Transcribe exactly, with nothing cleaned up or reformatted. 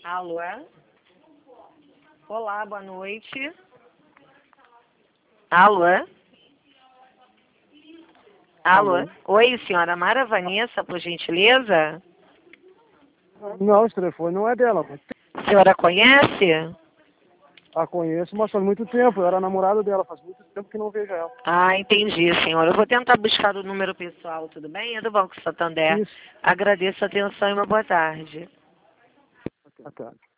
Alô? Olá, boa noite. Alô? Alô? Alô? Oi, senhora Mara Vanessa, por gentileza? Não, esse telefone não é dela. Mas A senhora conhece? a conheço, mas faz muito tempo. Eu era namorado dela, faz muito tempo que não vejo ela. Ah, entendi, senhora. Eu vou tentar buscar o número pessoal, tudo bem? É do Banco Santander. Isso. Agradeço a atenção e uma boa tarde. Até.